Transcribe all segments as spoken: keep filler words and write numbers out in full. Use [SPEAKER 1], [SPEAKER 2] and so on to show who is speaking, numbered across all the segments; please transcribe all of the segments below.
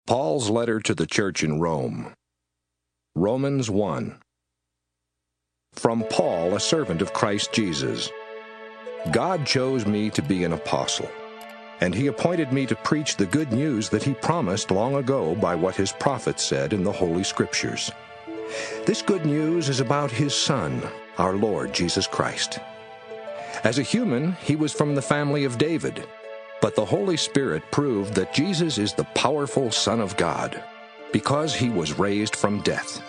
[SPEAKER 1] Paul's letter to the church in Rome. Romans one. From Paul, a servant of Christ Jesus. God chose me to be an apostle, and he appointed me to preach the good news that he promised long ago by what his prophets said in the Holy Scriptures. This good news is about his Son, our Lord Jesus Christ. As a human, he was from the family of David, but the Holy Spirit proved that Jesus is the powerful Son of God, because he was raised from death.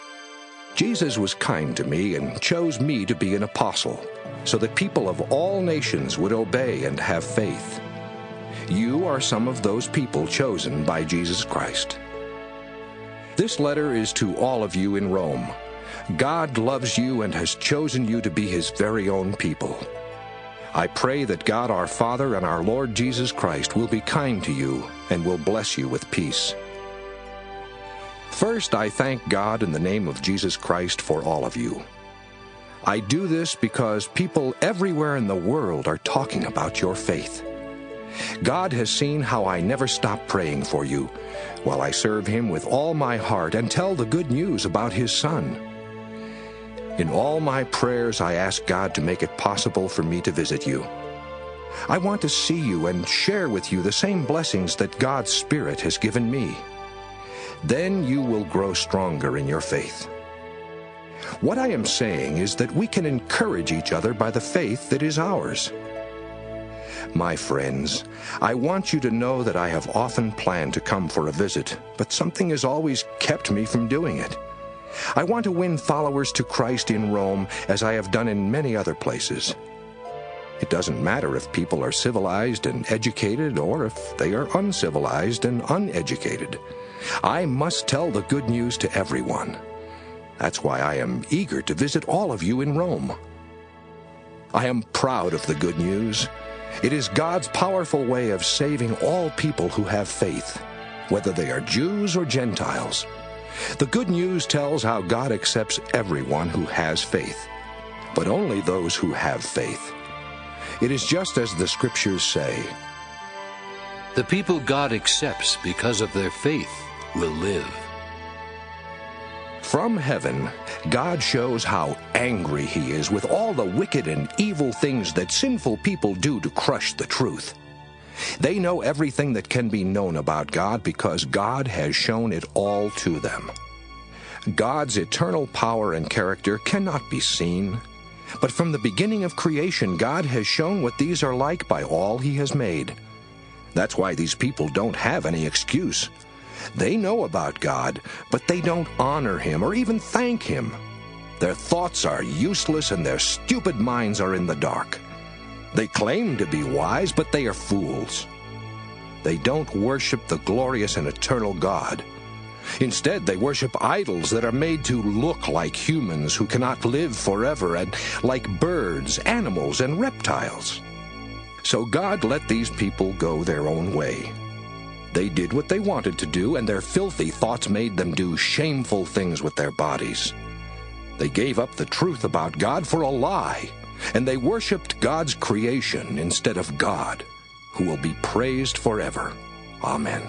[SPEAKER 1] Jesus was kind to me and chose me to be an apostle, so that people of all nations would obey and have faith. You are some of those people chosen by Jesus Christ. This letter is to all of you in Rome. God loves you and has chosen you to be his very own people. I pray that God our Father and our Lord Jesus Christ will be kind to you and will bless you with peace. First, I thank God in the name of Jesus Christ for all of you. I do this because people everywhere in the world are talking about your faith. God has seen how I never stop praying for you, while I serve him with all my heart and tell the good news about his Son. In all my prayers, I ask God to make it possible for me to visit you. I want to see you and share with you the same blessings that God's Spirit has given me. Then you will grow stronger in your faith. What I am saying is that we can encourage each other by the faith that is ours. My friends, I want you to know that I have often planned to come for a visit, but something has always kept me from doing it. I want to win followers to Christ in Rome, as I have done in many other places. It doesn't matter if people are civilized and educated or if they are uncivilized and uneducated. I must tell the good news to everyone. That's why I am eager to visit all of you in Rome. I am proud of the good news. It is God's powerful way of saving all people who have faith, whether they are Jews or Gentiles. The good news tells how God accepts everyone who has faith, but only those who have faith. It is just as the Scriptures say.
[SPEAKER 2] The people God accepts because of their faith will live.
[SPEAKER 1] From heaven, God shows how angry he is with all the wicked and evil things that sinful people do to crush the truth. They know everything that can be known about God because God has shown it all to them. God's eternal power and character cannot be seen, but from the beginning of creation, God has shown what these are like by all he has made. That's why these people don't have any excuse. They know about God, but they don't honor him or even thank him. Their thoughts are useless and their stupid minds are in the dark. They claim to be wise, but they are fools. They don't worship the glorious and eternal God. Instead, they worship idols that are made to look like humans who cannot live forever, and like birds, animals, and reptiles. So God let these people go their own way. They did what they wanted to do, and their filthy thoughts made them do shameful things with their bodies. They gave up the truth about God for a lie, and they worshipped God's creation instead of God, who will be praised forever. Amen.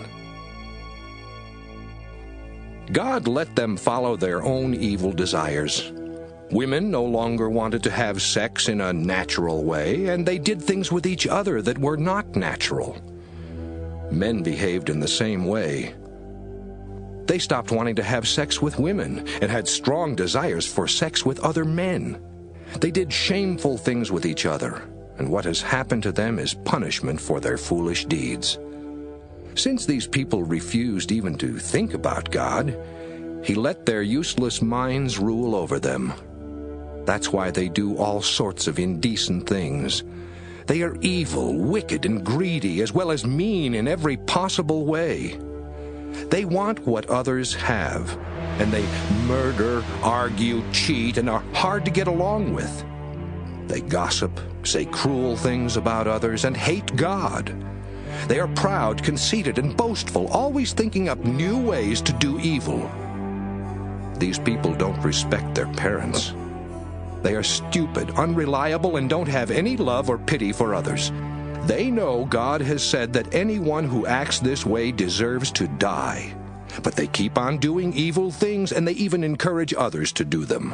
[SPEAKER 1] God let them follow their own evil desires. Women no longer wanted to have sex in a natural way, and they did things with each other that were not natural. Men behaved in the same way. They stopped wanting to have sex with women and had strong desires for sex with other men. They did shameful things with each other, and what has happened to them is punishment for their foolish deeds. Since these people refused even to think about God, he let their useless minds rule over them. That's why they do all sorts of indecent things. They are evil, wicked, and greedy, as well as mean in every possible way. They want what others have, and they murder, argue, cheat, and are hard to get along with. They gossip, say cruel things about others, and hate God. They are proud, conceited, and boastful, always thinking up new ways to do evil. These people don't respect their parents. They are stupid, unreliable, and don't have any love or pity for others. They know God has said that anyone who acts this way deserves to die. But they keep on doing evil things, and they even encourage others to do them.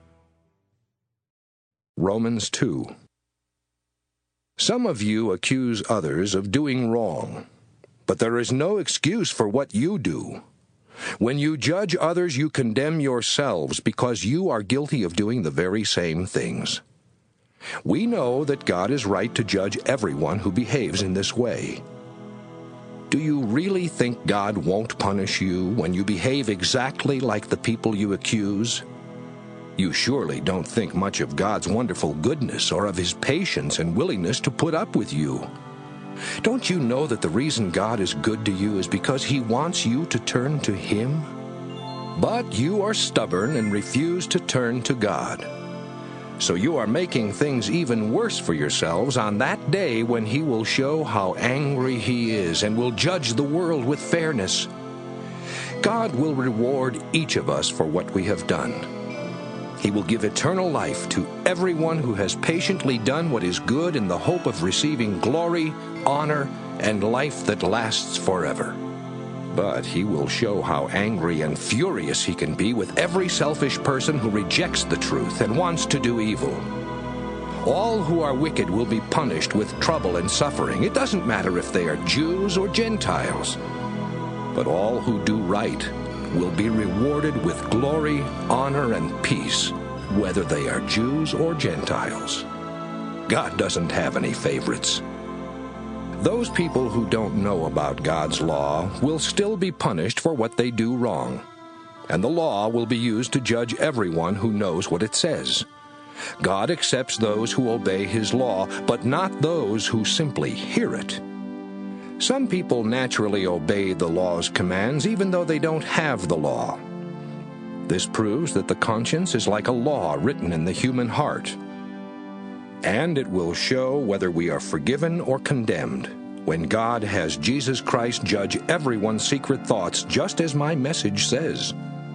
[SPEAKER 1] Romans two. Some of you accuse others of doing wrong, but there is no excuse for what you do. When you judge others, you condemn yourselves because you are guilty of doing the very same things. We know that God is right to judge everyone who behaves in this way. Do you really think God won't punish you when you behave exactly like the people you accuse? You surely don't think much of God's wonderful goodness or of His patience and willingness to put up with you. Don't you know that the reason God is good to you is because He wants you to turn to Him? But you are stubborn and refuse to turn to God. So you are making things even worse for yourselves on that day when He will show how angry He is and will judge the world with fairness. God will reward each of us for what we have done. He will give eternal life to everyone who has patiently done what is good in the hope of receiving glory, honor, and life that lasts forever. But He will show how angry and furious He can be with every selfish person who rejects the truth and wants to do evil. All who are wicked will be punished with trouble and suffering. It doesn't matter if they are Jews or Gentiles. But all who do right will be rewarded with glory, honor, and peace, whether they are Jews or Gentiles. God doesn't have any favorites. Those people who don't know about God's law will still be punished for what they do wrong, and the law will be used to judge everyone who knows what it says. God accepts those who obey His law, but not those who simply hear it. Some people naturally obey the law's commands even though they don't have the law. This proves that the conscience is like a law written in the human heart. And it will show whether we are forgiven or condemned when God has Jesus Christ judge everyone's secret thoughts, just as my message says.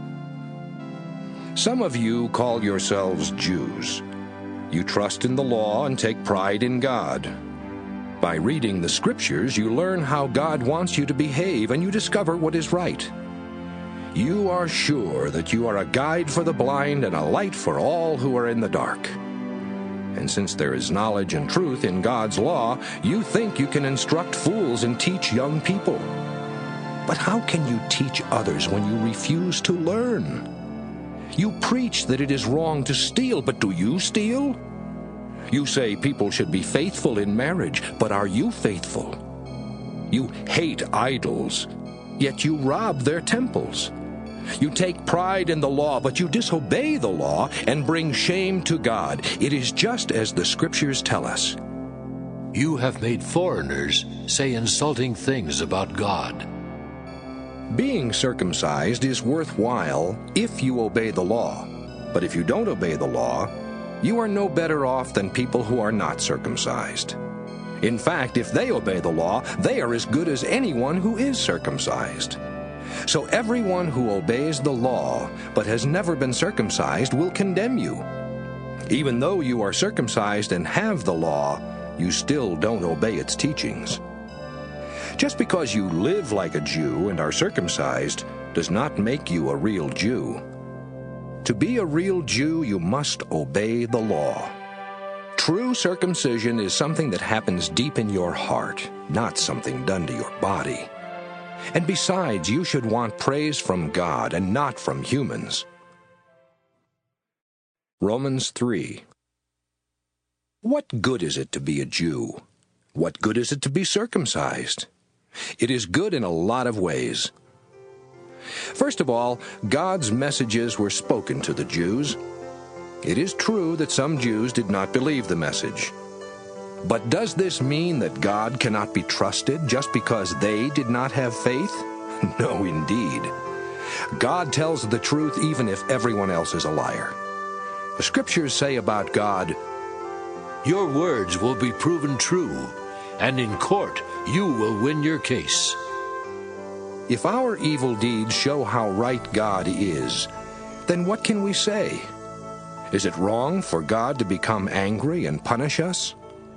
[SPEAKER 1] Some of you call yourselves Jews. You trust in the law and take pride in God. By reading the Scriptures, you learn how God wants you to behave, and you discover what is right. You are sure that you are a guide for the blind and a light for all who are in the dark. And since there is knowledge and truth in God's law, you think you can instruct fools and teach young people. But how can you teach others when you refuse to learn? You preach that it is wrong to steal, but do you steal? You say people should be faithful in marriage, but are you faithful? You hate idols, yet you rob their temples. You take pride in the law, but you disobey the law and bring shame to God. It is just as the Scriptures tell us.
[SPEAKER 2] You have made foreigners say insulting things about God.
[SPEAKER 1] Being circumcised is worthwhile if you obey the law. But if you don't obey the law, you are no better off than people who are not circumcised. In fact, if they obey the law, they are as good as anyone who is circumcised. So everyone who obeys the law but has never been circumcised will condemn you. Even though you are circumcised and have the law, you still don't obey its teachings. Just because you live like a Jew and are circumcised does not make you a real Jew. To be a real Jew, you must obey the law. True circumcision is something that happens deep in your heart, not something done to your body. And besides, you should want praise from God and not from humans. Romans three. What good is it to be a Jew? What good is it to be circumcised? It is good in a lot of ways. First of all, God's messages were spoken to the Jews. It is true that some Jews did not believe the message. But does this mean that God cannot be trusted just because they did not have faith? No, indeed. God tells the truth even if everyone else is a liar. The Scriptures say about God,
[SPEAKER 2] "Your words will be proven true, and in court you will win your case."
[SPEAKER 1] If our evil deeds show how right God is, then what can we say? Is it wrong for God to become angry and punish us?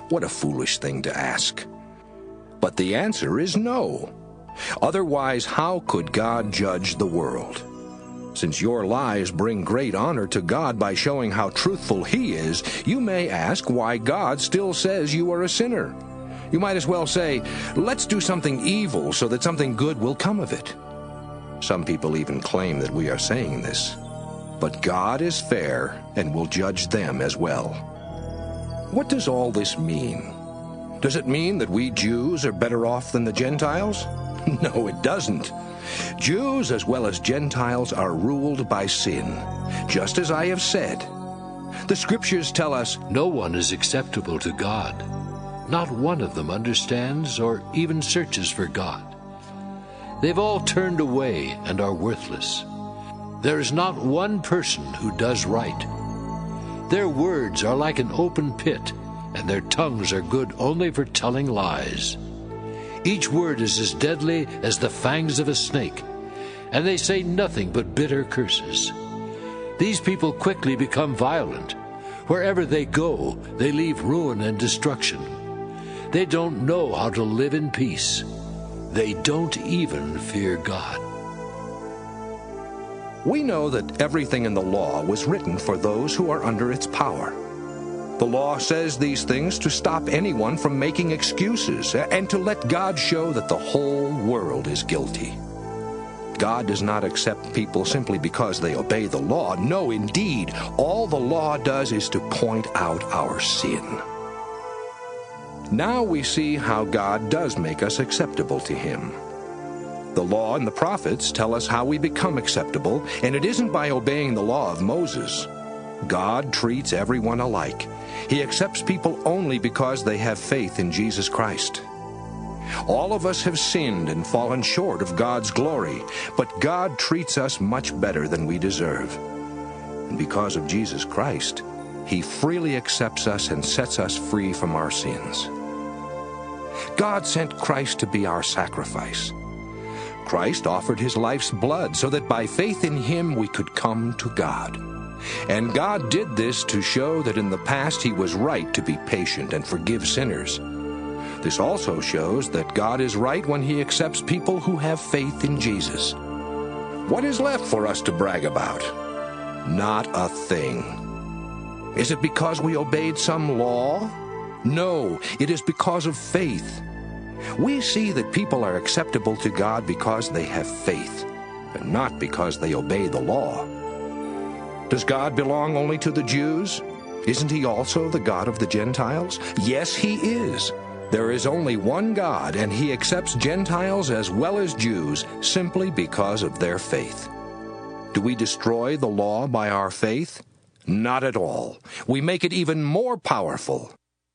[SPEAKER 1] What a foolish thing to ask. But the answer is no. Otherwise, how could God judge the world? Since your lies bring great honor to God by showing how truthful He is, you may ask why God still says you are a sinner. You might as well say, let's do something evil so that something good will come of it. Some people even claim that we are saying this. But God is fair and will judge them as well. What does all this mean? Does it mean that we Jews are better off than the Gentiles? No, it doesn't. Jews as well as Gentiles are ruled by sin, just as I have said. The Scriptures tell us,
[SPEAKER 2] no one is acceptable to God. Not one of them understands or even searches for God. They've all turned away and are worthless. There is not one person who does right. Their words are like an open pit, and their tongues are good only for telling lies. Each word is as deadly as the fangs of a snake, and they say nothing but bitter curses. These people quickly become violent. Wherever they go, they leave ruin and destruction. They don't know how to live in peace. They don't even fear God.
[SPEAKER 1] We know that everything in the law was written for those who are under its power. The law says these things to stop anyone from making excuses and to let God show that the whole world is guilty. God does not accept people simply because they obey the law. No, indeed, all the law does is to point out our sin. Now we see how God does make us acceptable to Him. The law and the prophets tell us how we become acceptable, and it isn't by obeying the law of Moses. God treats everyone alike. He accepts people only because they have faith in Jesus Christ. All of us have sinned and fallen short of God's glory, but God treats us much better than we deserve. And because of Jesus Christ, He freely accepts us and sets us free from our sins. God sent Christ to be our sacrifice. Christ offered His life's blood so that by faith in Him we could come to God. And God did this to show that in the past He was right to be patient and forgive sinners. This also shows that God is right when He accepts people who have faith in Jesus. What is left for us to brag about? Not a thing. Is it because we obeyed some law? No, it is because of faith. We see that people are acceptable to God because they have faith, and not because they obey the law. Does God belong only to the Jews? Isn't He also the God of the Gentiles? Yes, He is. There is only one God, and He accepts Gentiles as well as Jews simply because of their faith. Do we destroy the law by our faith? Not at all. We make it even more powerful.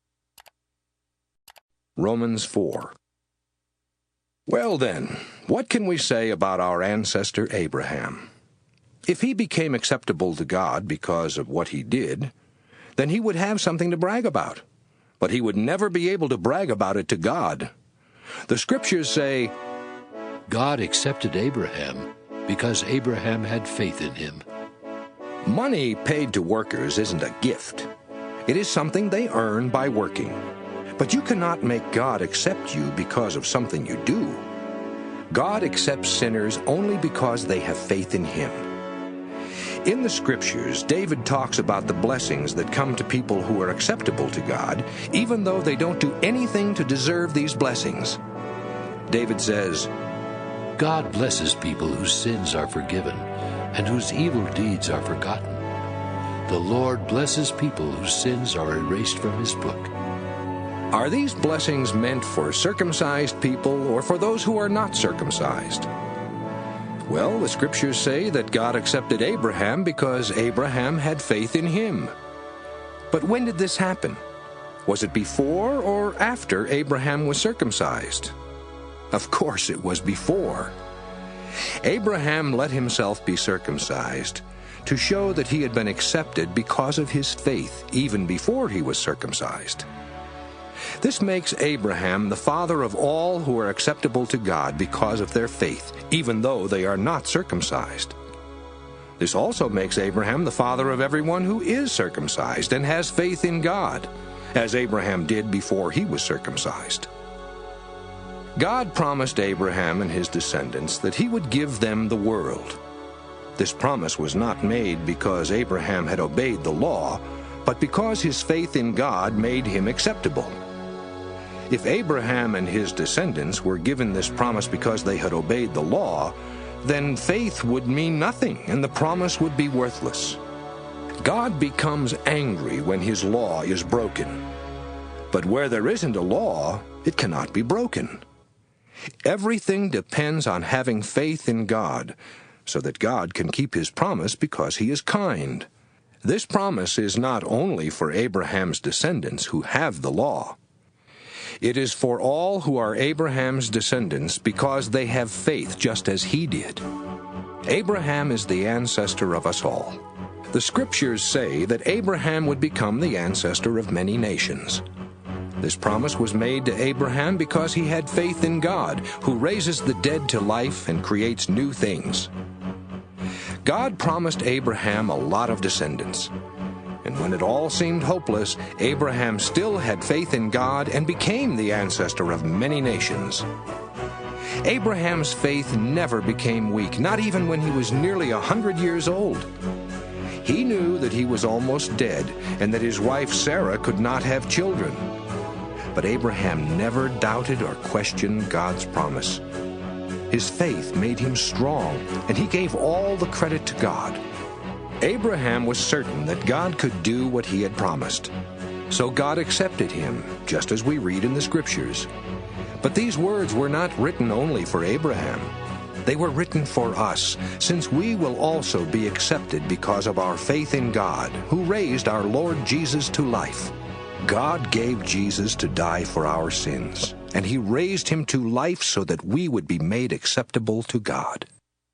[SPEAKER 1] Romans four. Well then, what can we say about our ancestor Abraham? If he became acceptable to God because of what he did, then he would have something to brag about. But he would never be able to brag about it to God. The Scriptures say,
[SPEAKER 2] God accepted Abraham because Abraham had faith in Him.
[SPEAKER 1] Money paid to workers isn't a gift. It is something they earn by working. But you cannot make God accept you because of something you do. God accepts sinners only because they have faith in Him. In the Scriptures, David talks about the blessings that come to people who are acceptable to God, even though they don't do anything to deserve these blessings. David says,
[SPEAKER 2] God blesses people whose sins are forgiven and whose evil deeds are forgotten. The Lord blesses people whose sins are erased from His book.
[SPEAKER 1] Are these blessings meant for circumcised people or for those who are not circumcised? Well, the Scriptures say that God accepted Abraham because Abraham had faith in Him. But when did this happen? Was it before or after Abraham was circumcised? Of course it was before. Abraham let himself be circumcised to show that he had been accepted because of his faith even before he was circumcised. This makes Abraham the father of all who are acceptable to God because of their faith, even though they are not circumcised. This also makes Abraham the father of everyone who is circumcised and has faith in God, as Abraham did before he was circumcised. God promised Abraham and his descendants that he would give them the world. This promise was not made because Abraham had obeyed the law, but because his faith in God made him acceptable. If Abraham and his descendants were given this promise because they had obeyed the law, then faith would mean nothing and the promise would be worthless. God becomes angry when his law is broken. But where there isn't a law, it cannot be broken. Everything depends on having faith in God, so that God can keep his promise because he is kind. This promise is not only for Abraham's descendants who have the law. It is for all who are Abraham's descendants because they have faith just as he did. Abraham is the ancestor of us all. The scriptures say that Abraham would become the ancestor of many nations. This promise was made to Abraham because he had faith in God, who raises the dead to life and creates new things. God promised Abraham a lot of descendants. And when it all seemed hopeless, Abraham still had faith in God and became the ancestor of many nations. Abraham's faith never became weak, not even when he was nearly a hundred years old. He knew that he was almost dead and that his wife Sarah could not have children. But Abraham never doubted or questioned God's promise. His faith made him strong, and he gave all the credit to God. Abraham was certain that God could do what he had promised. So God accepted him, just as we read in the Scriptures. But these words were not written only for Abraham. They were written for us, since we will also be accepted because of our faith in God, who raised our Lord Jesus to life. God gave Jesus to die for our sins, and he raised him to life so that we would be made acceptable to God.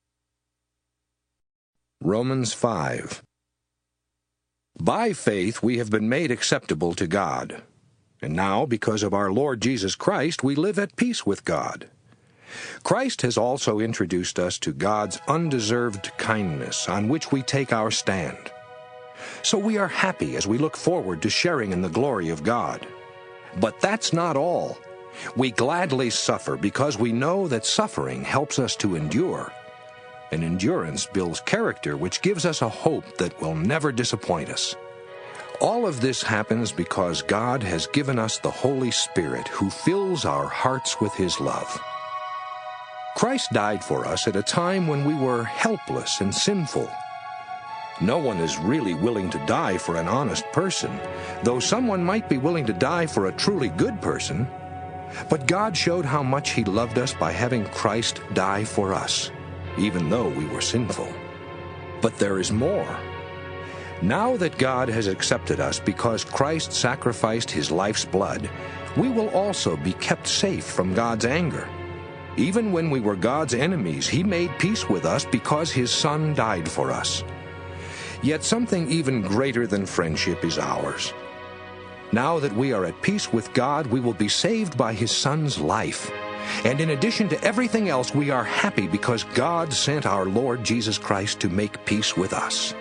[SPEAKER 1] Romans five. By faith we have been made acceptable to God, and now, because of our Lord Jesus Christ, we live at peace with God. Christ has also introduced us to God's undeserved kindness on which we take our stand. So we are happy as we look forward to sharing in the glory of God. But that's not all. We gladly suffer because we know that suffering helps us to endure. And endurance builds character, which gives us a hope that will never disappoint us. All of this happens because God has given us the Holy Spirit, who fills our hearts with his love. Christ died for us at a time when we were helpless and sinful. No one is really willing to die for an honest person, though someone might be willing to die for a truly good person. But God showed how much he loved us by having Christ die for us, even though we were sinful. But there is more. Now that God has accepted us because Christ sacrificed his life's blood, we will also be kept safe from God's anger. Even when we were God's enemies, he made peace with us because his Son died for us. Yet something even greater than friendship is ours. Now that we are at peace with God, we will be saved by his Son's life. And in addition to everything else, we are happy because God sent our Lord Jesus Christ to make peace with us.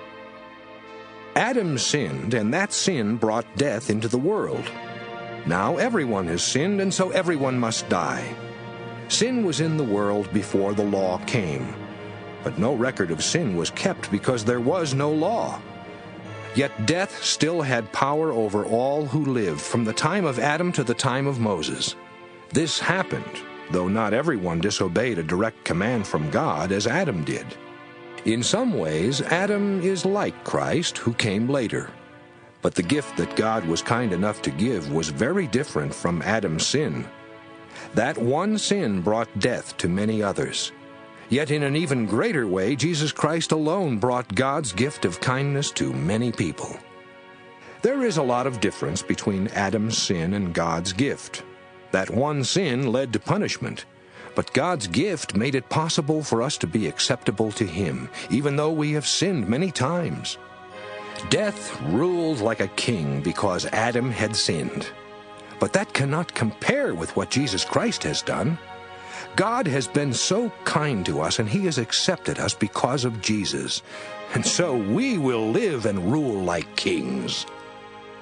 [SPEAKER 1] Adam sinned, and that sin brought death into the world. Now everyone has sinned, and so everyone must die. Sin was in the world before the law came, but no record of sin was kept because there was no law. Yet death still had power over all who lived from the time of Adam to the time of Moses. This happened, though not everyone disobeyed a direct command from God as Adam did. In some ways, Adam is like Christ, who came later. But the gift that God was kind enough to give was very different from Adam's sin. That one sin brought death to many others. Yet in an even greater way, Jesus Christ alone brought God's gift of kindness to many people. There is a lot of difference between Adam's sin and God's gift. That one sin led to punishment, but God's gift made it possible for us to be acceptable to him, even though we have sinned many times. Death ruled like a king because Adam had sinned. But that cannot compare with what Jesus Christ has done. God has been so kind to us, and he has accepted us because of Jesus. And so we will live and rule like kings.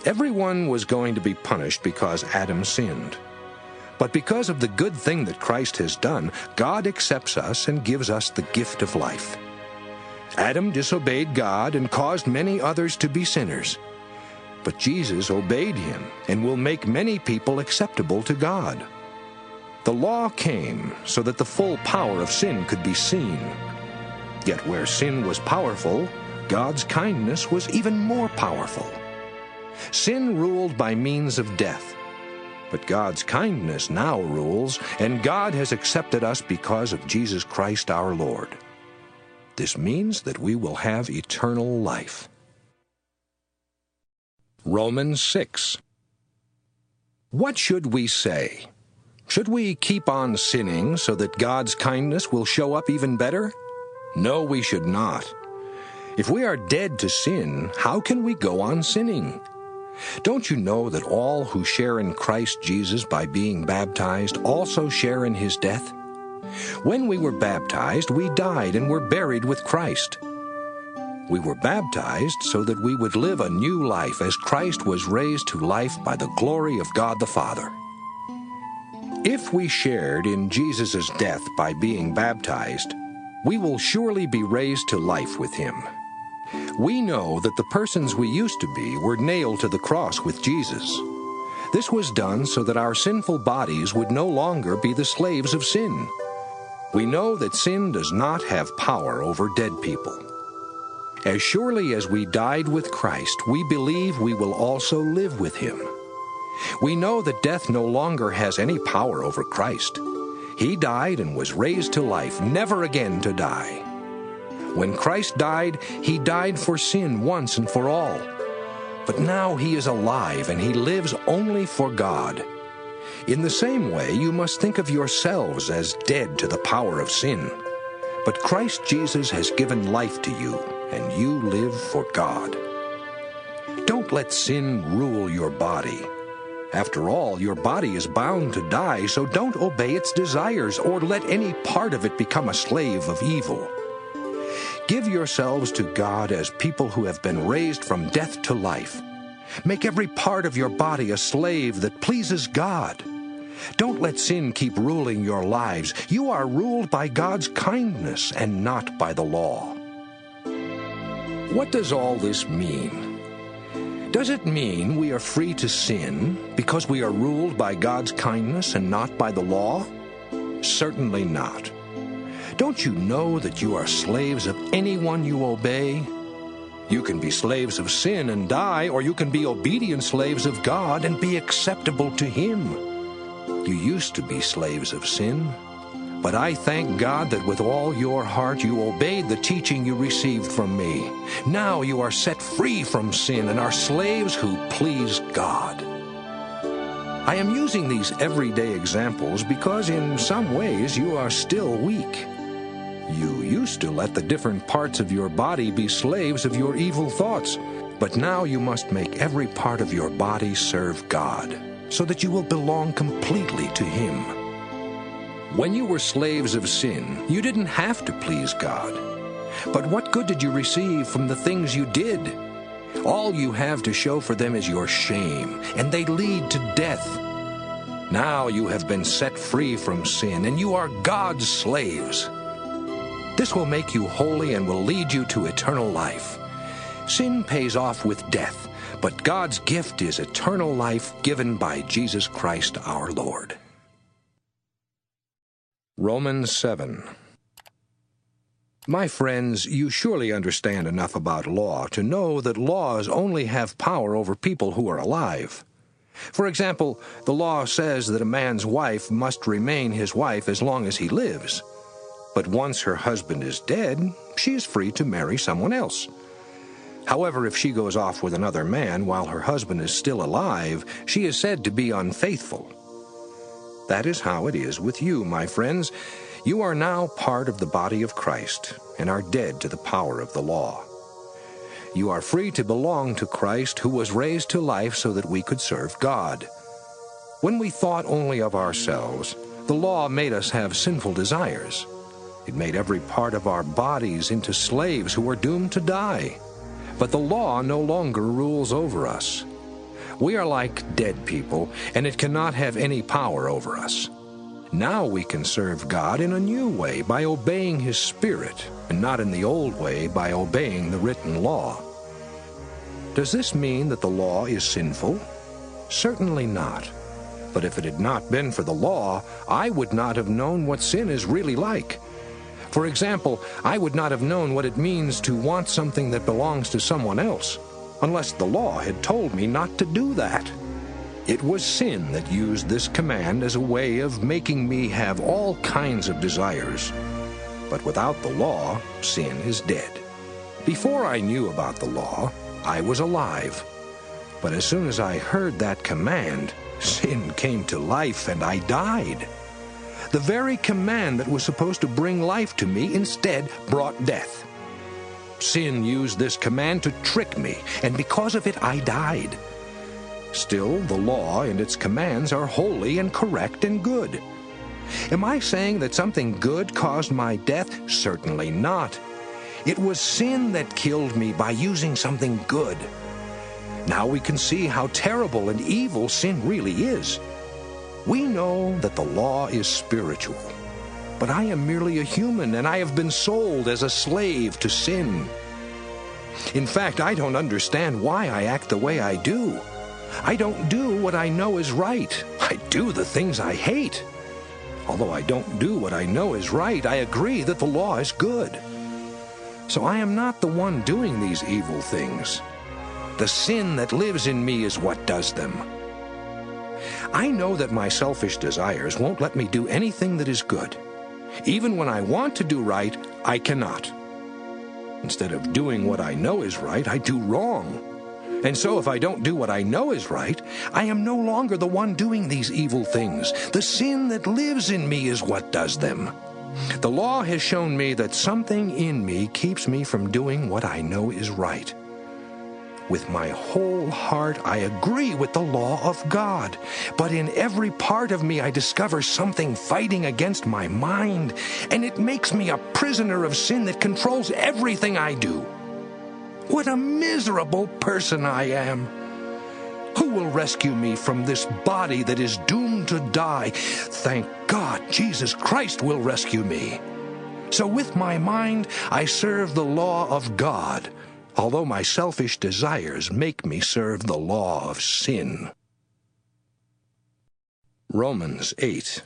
[SPEAKER 1] Everyone was going to be punished because Adam sinned. But because of the good thing that Christ has done, God accepts us and gives us the gift of life. Adam disobeyed God and caused many others to be sinners. But Jesus obeyed him and will make many people acceptable to God. The law came so that the full power of sin could be seen. Yet where sin was powerful, God's kindness was even more powerful. Sin ruled by means of death. But God's kindness now rules, and God has accepted us because of Jesus Christ our Lord. This means that we will have eternal life. Romans six. What should we say? Should we keep on sinning so that God's kindness will show up even better? No, we should not. If we are dead to sin, how can we go on sinning? Don't you know that all who share in Christ Jesus by being baptized also share in his death? When we were baptized, we died and were buried with Christ. We were baptized so that we would live a new life as Christ was raised to life by the glory of God the Father. If we shared in Jesus' death by being baptized, we will surely be raised to life with him. We know that the persons we used to be were nailed to the cross with Jesus. This was done so that our sinful bodies would no longer be the slaves of sin. We know that sin does not have power over dead people. As surely as we died with Christ, we believe we will also live with him. We know that death no longer has any power over Christ. He died and was raised to life, never again to die. When Christ died, he died for sin once and for all. But now he is alive and he lives only for God. In the same way, you must think of yourselves as dead to the power of sin. But Christ Jesus has given life to you, and you live for God. Don't let sin rule your body. After all, your body is bound to die, so don't obey its desires or let any part of it become a slave of evil. Give yourselves to God as people who have been raised from death to life. Make every part of your body a slave that pleases God. Don't let sin keep ruling your lives. You are ruled by God's kindness and not by the law. What does all this mean? Does it mean we are free to sin because we are ruled by God's kindness and not by the law? Certainly not. Don't you know that you are slaves of anyone you obey? You can be slaves of sin and die, or you can be obedient slaves of God and be acceptable to him. You used to be slaves of sin, but I thank God that with all your heart you obeyed the teaching you received from me. Now you are set free from sin and are slaves who please God. I am using these everyday examples because in some ways you are still weak. You used to let the different parts of your body be slaves of your evil thoughts, but now you must make every part of your body serve God, so that you will belong completely to him. When you were slaves of sin, you didn't have to please God. But what good did you receive from the things you did? All you have to show for them is your shame, and they lead to death. Now you have been set free from sin, and you are God's slaves. This will make you holy and will lead you to eternal life. Sin pays off with death, but God's gift is eternal life given by Jesus Christ our Lord. Romans seven. My friends, you surely understand enough about law to know that laws only have power over people who are alive. For example, the law says that a man's wife must remain his wife as long as he lives. But once her husband is dead, she is free to marry someone else. However, if she goes off with another man while her husband is still alive, she is said to be unfaithful. That is how it is with you, my friends. You are now part of the body of Christ and are dead to the power of the law. You are free to belong to Christ, who was raised to life so that we could serve God. When we thought only of ourselves, the law made us have sinful desires. It made every part of our bodies into slaves who were doomed to die. But the law no longer rules over us. We are like dead people, and it cannot have any power over us. Now we can serve God in a new way by obeying His Spirit, and not in the old way by obeying the written law. Does this mean that the law is sinful? Certainly not. But if it had not been for the law, I would not have known what sin is really like. For example, I would not have known what it means to want something that belongs to someone else, unless the law had told me not to do that. It was sin that used this command as a way of making me have all kinds of desires. But without the law, sin is dead. Before I knew about the law, I was alive. But as soon as I heard that command, sin came to life and I died. The very command that was supposed to bring life to me instead brought death. Sin used this command to trick me, and because of it I died. Still, the law and its commands are holy and correct and good. Am I saying that something good caused my death? Certainly not. It was sin that killed me by using something good. Now we can see how terrible and evil sin really is. We know that the law is spiritual, but I am merely a human, and I have been sold as a slave to sin. In fact, I don't understand why I act the way I do. I don't do what I know is right. I do the things I hate. Although I don't do what I know is right, I agree that the law is good. So I am not the one doing these evil things. The sin that lives in me is what does them. I know that my selfish desires won't let me do anything that is good. Even when I want to do right, I cannot. Instead of doing what I know is right, I do wrong. And so if I don't do what I know is right, I am no longer the one doing these evil things. The sin that lives in me is what does them. The law has shown me that something in me keeps me from doing what I know is right. With my whole heart, I agree with the law of God. But in every part of me, I discover something fighting against my mind, and it makes me a prisoner of sin that controls everything I do. What a miserable person I am! Who will rescue me from this body that is doomed to die? Thank God, Jesus Christ will rescue me. So with my mind, I serve the law of God, although my selfish desires make me serve the law of sin. Romans eight.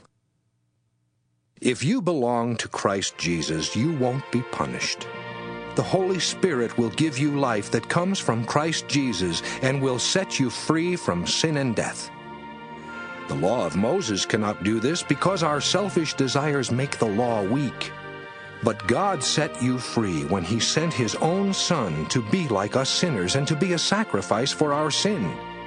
[SPEAKER 1] If you belong to Christ Jesus, you won't be punished. The Holy Spirit will give you life that comes from Christ Jesus and will set you free from sin and death. The law of Moses cannot do this because our selfish desires make the law weak. But God set you free when He sent His own Son to be like us sinners and to be a sacrifice for our sin.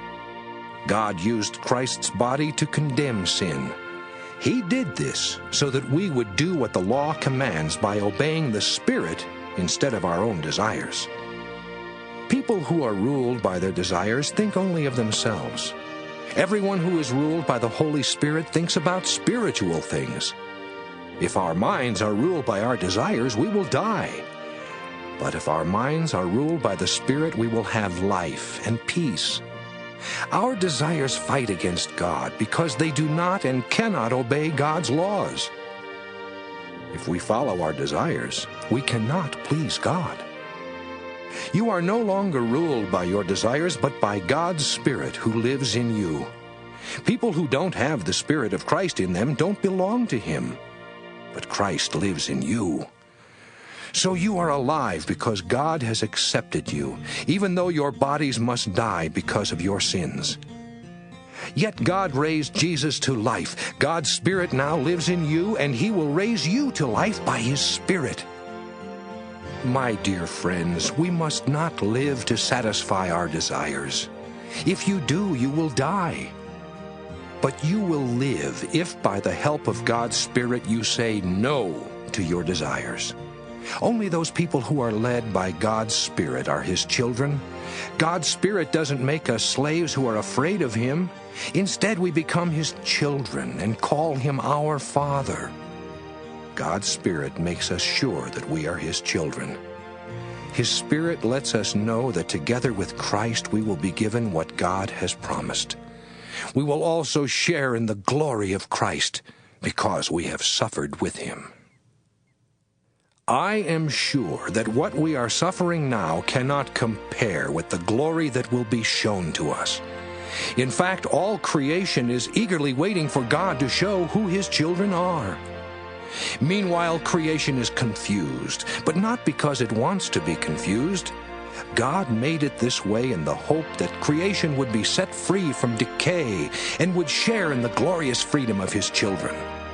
[SPEAKER 1] God used Christ's body to condemn sin. He did this so that we would do what the law commands by obeying the Spirit instead of our own desires. People who are ruled by their desires think only of themselves. Everyone who is ruled by the Holy Spirit thinks about spiritual things. If our minds are ruled by our desires, we will die. But if our minds are ruled by the Spirit, we will have life and peace. Our desires fight against God because they do not and cannot obey God's laws. If we follow our desires, we cannot please God. You are no longer ruled by your desires, but by God's Spirit who lives in you. People who don't have the Spirit of Christ in them don't belong to Him, but Christ lives in you. So you are alive because God has accepted you, even though your bodies must die because of your sins. Yet God raised Jesus to life. God's Spirit now lives in you, and He will raise you to life by His Spirit. My dear friends, we must not live to satisfy our desires. If you do, you will die. But you will live if by the help of God's Spirit you say no to your desires. Only those people who are led by God's Spirit are His children. God's Spirit doesn't make us slaves who are afraid of Him. Instead, we become His children and call Him our Father. God's Spirit makes us sure that we are His children. His Spirit lets us know that together with Christ we will be given what God has promised. We will also share in the glory of Christ because we have suffered with Him. I am sure that what we are suffering now cannot compare with the glory that will be shown to us. In fact, all creation is eagerly waiting for God to show who His children are. Meanwhile, creation is confused, but not because it wants to be confused. God made it this way in the hope that creation would be set free from decay and would share in the glorious freedom of His children.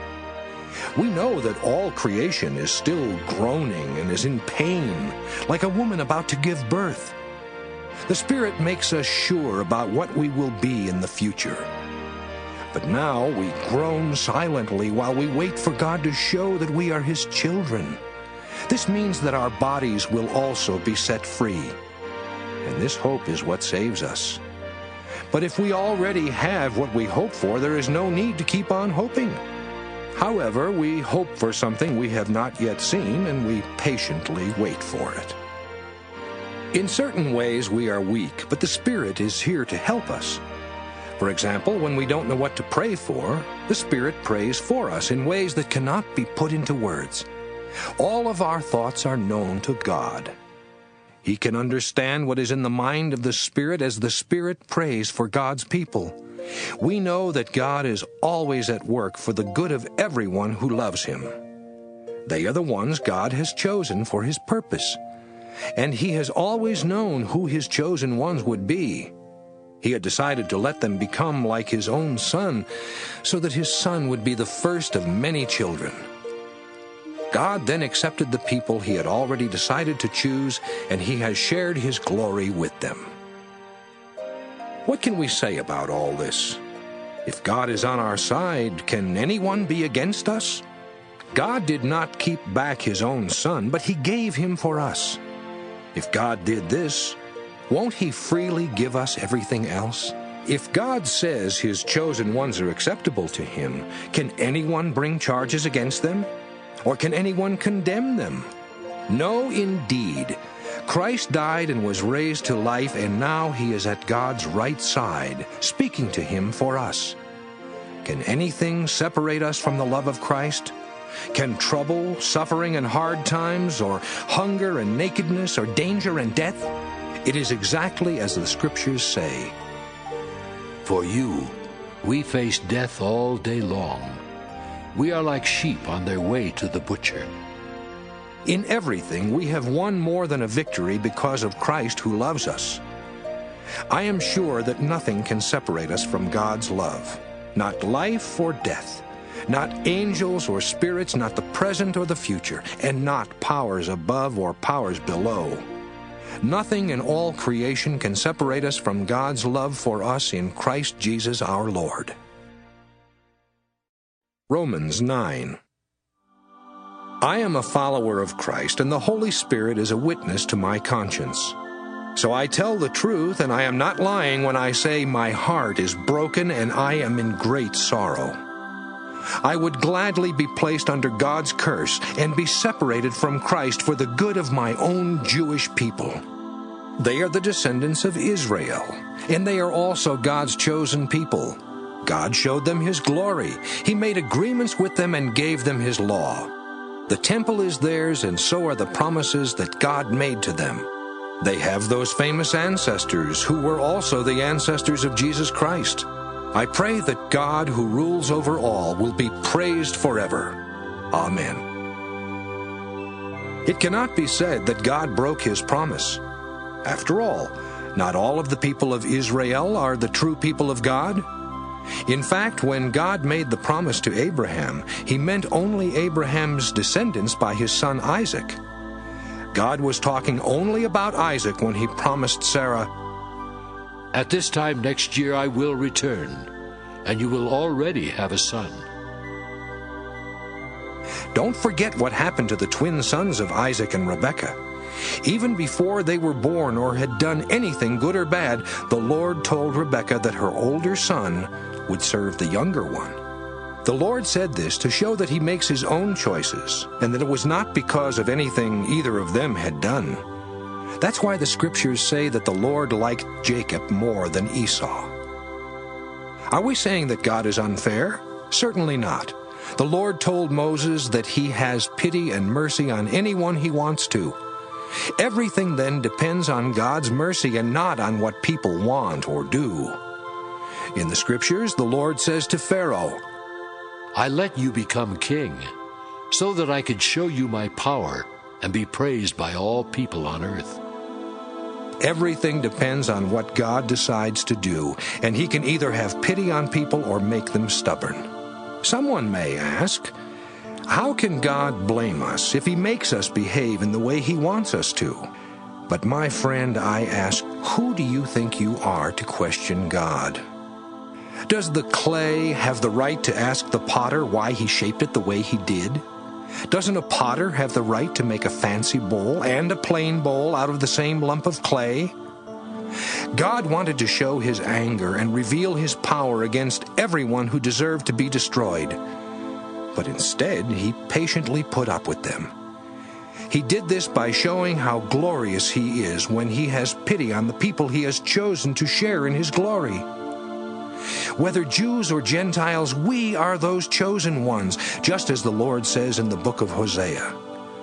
[SPEAKER 1] We know that all creation is still groaning and is in pain, like a woman about to give birth. The Spirit makes us sure about what we will be in the future. But now we groan silently while we wait for God to show that we are His children. This means that our bodies will also be set free. And this hope is what saves us. But if we already have what we hope for, there is no need to keep on hoping. However, we hope for something we have not yet seen, and we patiently wait for it. In certain ways we are weak, but the Spirit is here to help us. For example, when we don't know what to pray for, the Spirit prays for us in ways that cannot be put into words. All of our thoughts are known to God. He can understand what is in the mind of the Spirit as the Spirit prays for God's people. We know that God is always at work for the good of everyone who loves Him. They are the ones God has chosen for His purpose. And He has always known who His chosen ones would be. He had decided to let them become like His own Son, so that His Son would be the first of many children. God then accepted the people He had already decided to choose, and He has shared His glory with them. What can we say about all this? If God is on our side, can anyone be against us? God did not keep back His own Son, but He gave Him for us. If God did this, won't He freely give us everything else? If God says His chosen ones are acceptable to Him, can anyone bring charges against them? Or can anyone condemn them? No, indeed. Christ died and was raised to life, and now He is at God's right side, speaking to Him for us. Can anything separate us from the love of Christ? Can trouble, suffering, and hard times, or hunger and nakedness, or danger and death? It is exactly as the Scriptures say.
[SPEAKER 2] For you, we face death all day long. We are like sheep on their way to the butcher.
[SPEAKER 1] In everything we have won more than a victory because of Christ who loves us. I am sure that nothing can separate us from God's love, not life or death, not angels or spirits, not the present or the future, and not powers above or powers below. Nothing in all creation can separate us from God's love for us in Christ Jesus our Lord. Romans nine. I am a follower of Christ, and the Holy Spirit is a witness to my conscience. So I tell the truth, and I am not lying when I say my heart is broken and I am in great sorrow. I would gladly be placed under God's curse and be separated from Christ for the good of my own Jewish people. They are the descendants of Israel, and they are also God's chosen people. God showed them His glory. He made agreements with them and gave them His law. The temple is theirs, and so are the promises that God made to them. They have those famous ancestors who were also the ancestors of Jesus Christ. I pray that God, who rules over all, will be praised forever. Amen. It cannot be said that God broke His promise. After all, not all of the people of Israel are the true people of God. In fact, when God made the promise to Abraham, He meant only Abraham's descendants by his son Isaac. God was talking only about Isaac when He promised Sarah,
[SPEAKER 2] At this time next year I will return, and you will already have a son.
[SPEAKER 1] Don't forget what happened to the twin sons of Isaac and Rebekah. Even before they were born or had done anything good or bad, the Lord told Rebekah that her older son would serve the younger one. The Lord said this to show that He makes His own choices, and that it was not because of anything either of them had done. That's why the Scriptures say that the Lord liked Jacob more than Esau. Are we saying that God is unfair? Certainly not. The Lord told Moses that he has pity and mercy on anyone he wants to. Everything then depends on God's mercy and not on what people want or do. In the Scriptures, the Lord says to Pharaoh,
[SPEAKER 2] I let you become king, so that I could show you my power and be praised by all people on earth.
[SPEAKER 1] Everything depends on what God decides to do, and he can either have pity on people or make them stubborn. Someone may ask, how can God blame us if he makes us behave in the way he wants us to? But my friend, I ask, who do you think you are to question God? Does the clay have the right to ask the potter why he shaped it the way he did? Doesn't a potter have the right to make a fancy bowl and a plain bowl out of the same lump of clay? God wanted to show his anger and reveal his power against everyone who deserved to be destroyed. But instead, he patiently put up with them. He did this by showing how glorious he is when he has pity on the people he has chosen to share in his glory. Whether Jews or Gentiles, we are those chosen ones, just as the Lord says in the book of Hosea.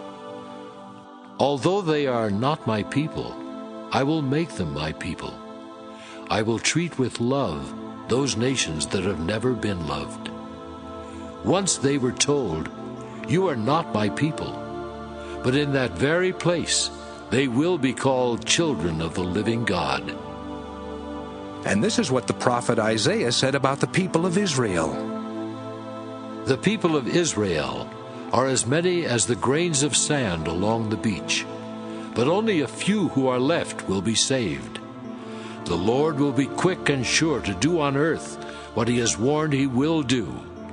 [SPEAKER 2] Although they are not my people, I will make them my people. I will treat with love those nations that have never been loved. Once they were told, you are not my people, but in that very place they will be called children of the living God.
[SPEAKER 1] And this is what the prophet Isaiah said about the people of Israel.
[SPEAKER 2] The people of Israel are as many as the grains of sand along the beach, but only a few who are left will be saved. The Lord will be quick and sure to do on earth what he has warned he will do.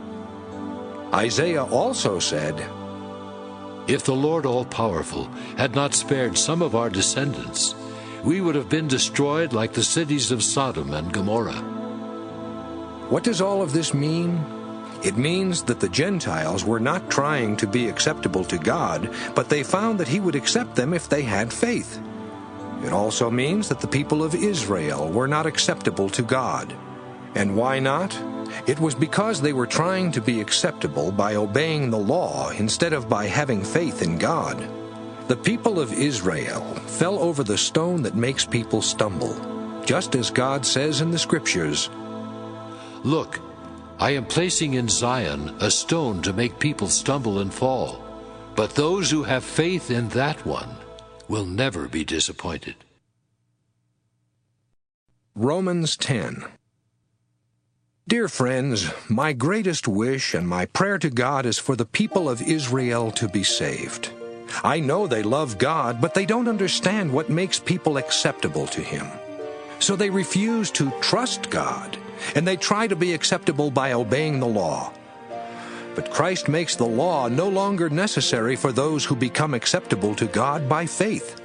[SPEAKER 1] Isaiah also said,
[SPEAKER 2] If the Lord all-powerful had not spared some of our descendants, we would have been destroyed like the cities of Sodom and Gomorrah.
[SPEAKER 1] What does all of this mean? It means that the Gentiles were not trying to be acceptable to God, but they found that he would accept them if they had faith. It also means that the people of Israel were not acceptable to God. And why not? It was because they were trying to be acceptable by obeying the law instead of by having faith in God. The people of Israel fell over the stone that makes people stumble, just as God says in the Scriptures,
[SPEAKER 2] Look, I am placing in Zion a stone to make people stumble and fall, but those who have faith in that one will never be disappointed.
[SPEAKER 1] Romans ten. Dear friends, my greatest wish and my prayer to God is for the people of Israel to be saved. I know they love God, but they don't understand what makes people acceptable to him. So they refuse to trust God, and they try to be acceptable by obeying the law. But Christ makes the law no longer necessary for those who become acceptable to God by faith.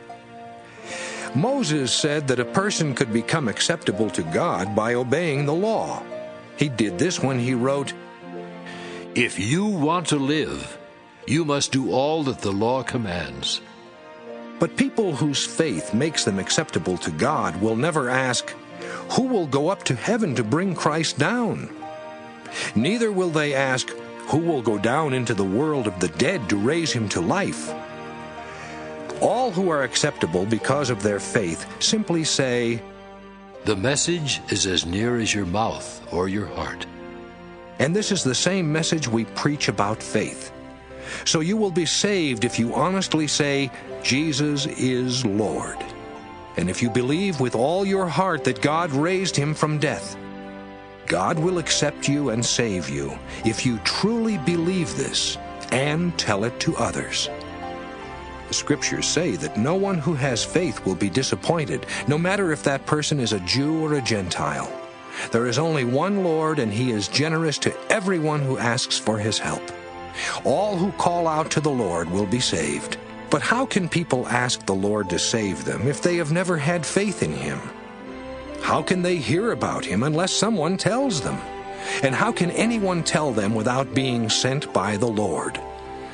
[SPEAKER 1] Moses said that a person could become acceptable to God by obeying the law. He did this when he wrote,
[SPEAKER 2] If you want to live, you must do all that the law commands.
[SPEAKER 1] But people whose faith makes them acceptable to God will never ask, who will go up to heaven to bring Christ down? Neither will they ask, who will go down into the world of the dead to raise him to life? All who are acceptable because of their faith simply say,
[SPEAKER 2] The message is as near as your mouth or your heart.
[SPEAKER 1] And this is the same message we preach about faith. So you will be saved if you honestly say, Jesus is Lord. And if you believe with all your heart that God raised him from death. God will accept you and save you if you truly believe this and tell it to others. The Scriptures say that no one who has faith will be disappointed, no matter if that person is a Jew or a Gentile. There is only one Lord, and he is generous to everyone who asks for his help. All who call out to the Lord will be saved. But how can people ask the Lord to save them if they have never had faith in him? How can they hear about him unless someone tells them? And how can anyone tell them without being sent by the Lord?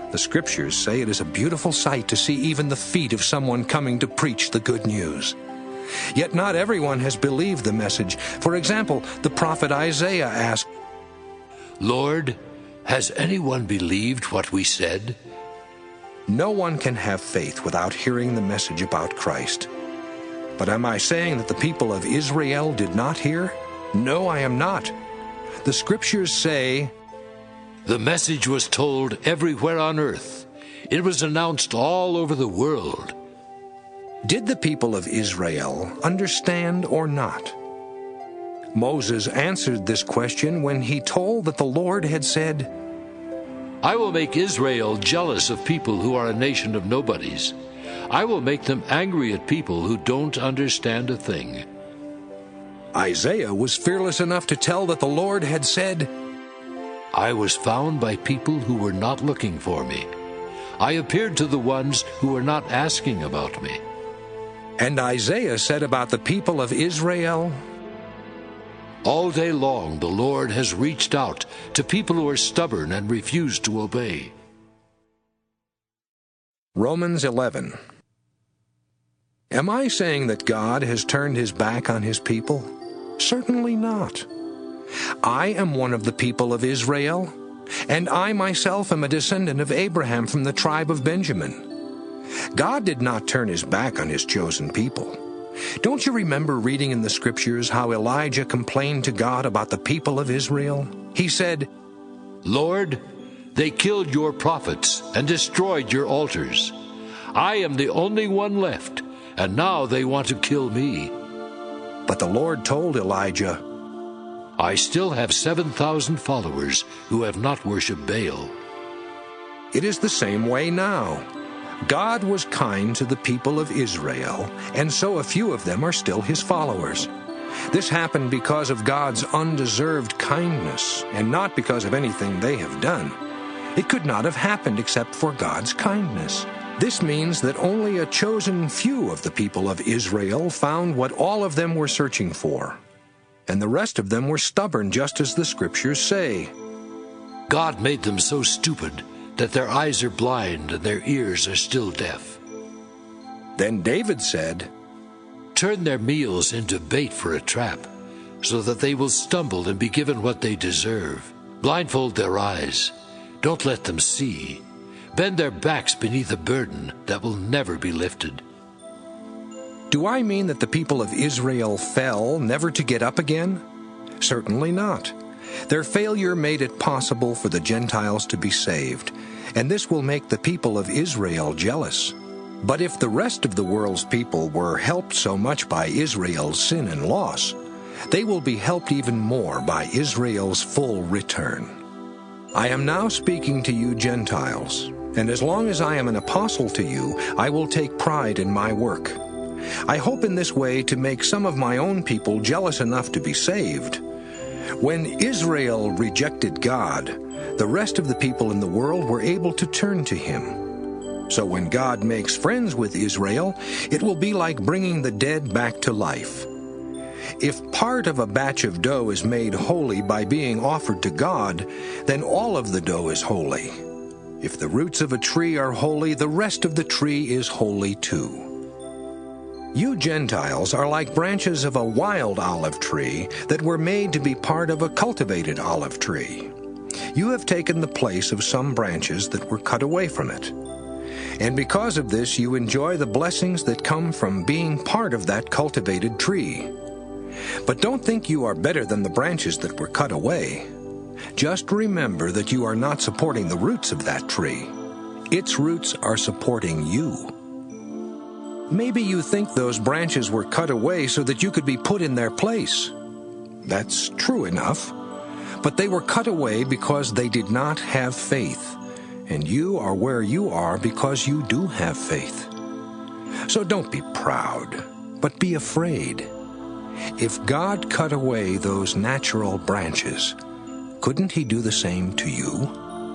[SPEAKER 1] The Scriptures say it is a beautiful sight to see even the feet of someone coming to preach the good news. Yet not everyone has believed the message. For example, the prophet Isaiah asked,
[SPEAKER 2] "Lord, has anyone believed what we said?"
[SPEAKER 1] No one can have faith without hearing the message about Christ. But am I saying that the people of Israel did not hear? No, I am not. The Scriptures say,
[SPEAKER 2] "The message was told everywhere on earth. It was announced all over the world."
[SPEAKER 1] Did the people of Israel understand or not? Moses answered this question when he told that the Lord had said,
[SPEAKER 2] "I will make Israel jealous of people who are a nation of nobodies. I will make them angry at people who don't understand a thing."
[SPEAKER 1] Isaiah was fearless enough to tell that the Lord had said,
[SPEAKER 2] "I was found by people who were not looking for me. I appeared to the ones who were not asking about me."
[SPEAKER 1] And Isaiah said about the people of Israel,
[SPEAKER 2] "All day long the Lord has reached out to people who are stubborn and refuse to obey."
[SPEAKER 1] Romans eleven. Am I saying that God has turned his back on his people? Certainly not. I am one of the people of Israel, and I myself am a descendant of Abraham from the tribe of Benjamin. God did not turn his back on his chosen people. Don't you remember reading in the Scriptures how Elijah complained to God about the people of Israel? He said,
[SPEAKER 2] "Lord, they killed your prophets and destroyed your altars. I am the only one left, and now they want to kill me."
[SPEAKER 1] But the Lord told Elijah,
[SPEAKER 2] "I still have seven thousand followers who have not worshipped Baal."
[SPEAKER 1] It is the same way now. God was kind to the people of Israel, and so a few of them are still his followers. This happened because of God's undeserved kindness, and not because of anything they have done. It could not have happened except for God's kindness. This means that only a chosen few of the people of Israel found what all of them were searching for, and the rest of them were stubborn, just as the Scriptures say.
[SPEAKER 2] God made them so stupid that their eyes are blind and their ears are still deaf.
[SPEAKER 1] Then David said,
[SPEAKER 2] "Turn their meals into bait for a trap, so that they will stumble and be given what they deserve. Blindfold their eyes. Don't let them see. Bend their backs beneath a burden that will never be lifted."
[SPEAKER 1] Do I mean that the people of Israel fell, never to get up again? Certainly not. Their failure made it possible for the Gentiles to be saved, and this will make the people of Israel jealous. But if the rest of the world's people were helped so much by Israel's sin and loss, they will be helped even more by Israel's full return. I am now speaking to you Gentiles, and as long as I am an apostle to you, I will take pride in my work. I hope in this way to make some of my own people jealous enough to be saved. When Israel rejected God, the rest of the people in the world were able to turn to him. So when God makes friends with Israel, it will be like bringing the dead back to life. If part of a batch of dough is made holy by being offered to God, then all of the dough is holy. If the roots of a tree are holy, the rest of the tree is holy too. You Gentiles are like branches of a wild olive tree that were made to be part of a cultivated olive tree. You have taken the place of some branches that were cut away from it. And because of this, you enjoy the blessings that come from being part of that cultivated tree. But don't think you are better than the branches that were cut away. Just remember that you are not supporting the roots of that tree. Its roots are supporting you. Maybe you think those branches were cut away so that you could be put in their place. That's true enough. But they were cut away because they did not have faith. And you are where you are because you do have faith. So don't be proud, but be afraid. If God cut away those natural branches, couldn't he do the same to you?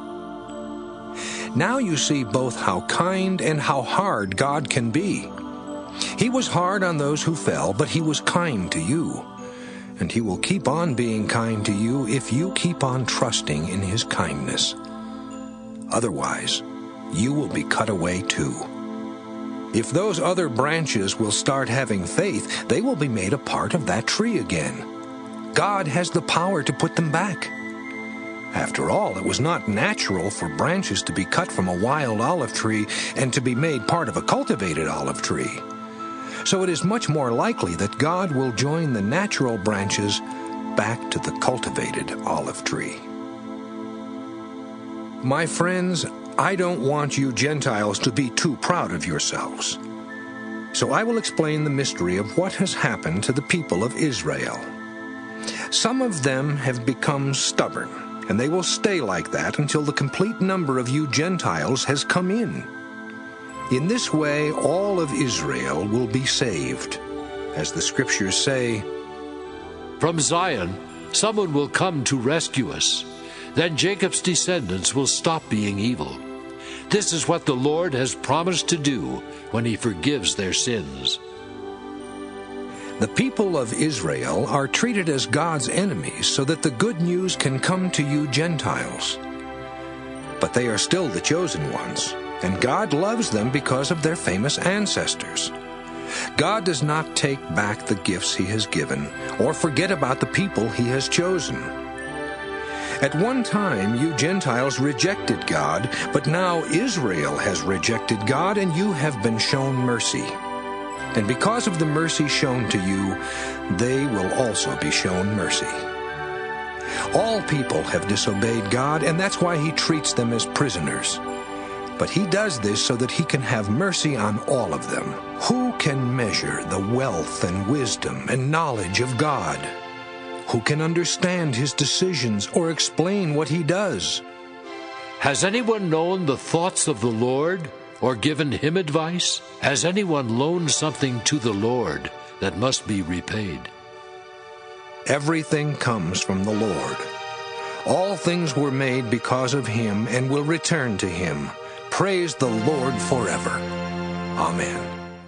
[SPEAKER 1] Now you see both how kind and how hard God can be. He was hard on those who fell, but he was kind to you. And he will keep on being kind to you if you keep on trusting in his kindness. Otherwise, you will be cut away too. If those other branches will start having faith, they will be made a part of that tree again. God has the power to put them back. After all, it was not natural for branches to be cut from a wild olive tree and to be made part of a cultivated olive tree. So it is much more likely that God will join the natural branches back to the cultivated olive tree. My friends, I don't want you Gentiles to be too proud of yourselves. So I will explain the mystery of what has happened to the people of Israel. Some of them have become stubborn, and they will stay like that until the complete number of you Gentiles has come in. In this way, all of Israel will be saved. As the Scriptures say,
[SPEAKER 2] "From Zion, someone will come to rescue us. Then Jacob's descendants will stop being evil. This is what the Lord has promised to do when he forgives their sins."
[SPEAKER 1] The people of Israel are treated as God's enemies so that the good news can come to you Gentiles. But they are still the chosen ones, and God loves them because of their famous ancestors. God does not take back the gifts he has given or forget about the people he has chosen. At one time, you Gentiles rejected God, but now Israel has rejected God, and you have been shown mercy. And because of the mercy shown to you, they will also be shown mercy. All people have disobeyed God, and that's why he treats them as prisoners. But he does this so that he can have mercy on all of them. Who can measure the wealth and wisdom and knowledge of God? Who can understand his decisions or explain what he does?
[SPEAKER 2] Has anyone known the thoughts of the Lord, or given him advice? Has anyone loaned something to the Lord that must be repaid?
[SPEAKER 1] Everything comes from the Lord. All things were made because of him and will return to him. Praise the Lord forever. Amen.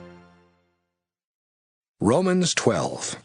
[SPEAKER 1] Romans twelve.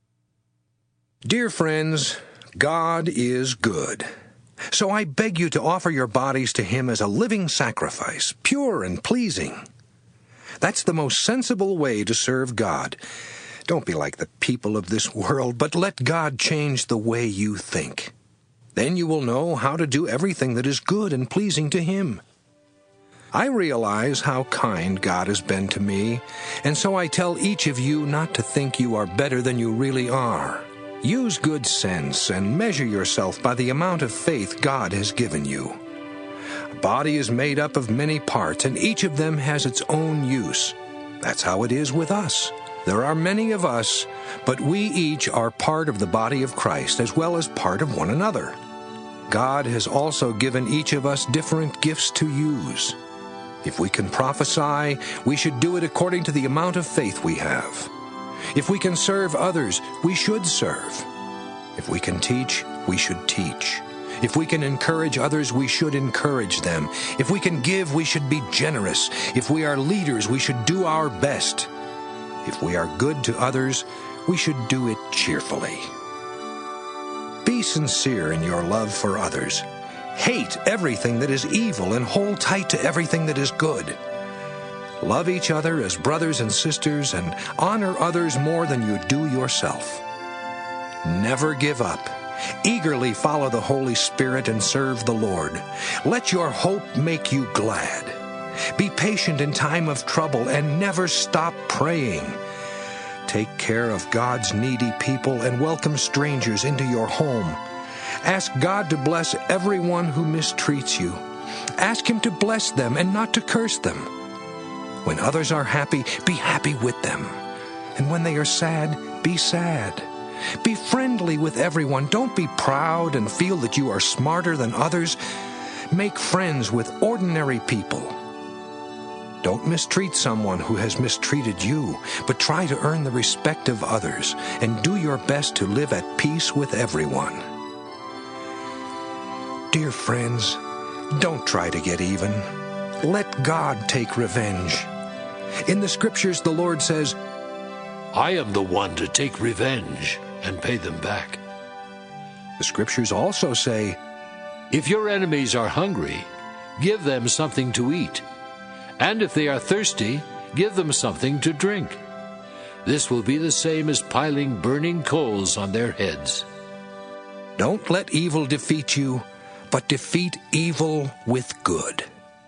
[SPEAKER 1] Dear friends, God is good. So I beg you to offer your bodies to him as a living sacrifice, pure and pleasing. That's the most sensible way to serve God. Don't be like the people of this world, but let God change the way you think. Then you will know how to do everything that is good and pleasing to him. I realize how kind God has been to me, and so I tell each of you not to think you are better than you really are. Use good sense and measure yourself by the amount of faith God has given you. A body is made up of many parts, and each of them has its own use. That's how it is with us. There are many of us, but we each are part of the body of Christ as well as part of one another. God has also given each of us different gifts to use. If we can prophesy, we should do it according to the amount of faith we have. If we can serve others, we should serve. If we can teach, we should teach. If we can encourage others, we should encourage them. If we can give, we should be generous. If we are leaders, we should do our best. If we are good to others, we should do it cheerfully. Be sincere in your love for others. Hate everything that is evil and hold tight to everything that is good. Love each other as brothers and sisters and honor others more than you do yourself. Never give up. Eagerly follow the Holy Spirit and serve the Lord. Let your hope make you glad. Be patient in time of trouble and never stop praying. Take care of God's needy people and welcome strangers into your home. Ask God to bless everyone who mistreats you. Ask him to bless them and not to curse them. When others are happy, be happy with them. And when they are sad, be sad. Be friendly with everyone. Don't be proud and feel that you are smarter than others. Make friends with ordinary people. Don't mistreat someone who has mistreated you, but try to earn the respect of others and do your best to live at peace with everyone. Dear friends, don't try to get even. Let God take revenge. In the Scriptures, the Lord says,
[SPEAKER 2] "I am the one to take revenge and pay them back."
[SPEAKER 1] The Scriptures also say,
[SPEAKER 2] "If your enemies are hungry, give them something to eat. And if they are thirsty, give them something to drink. This will be the same as piling burning coals on their heads.
[SPEAKER 1] Don't let evil defeat you, but defeat evil with good.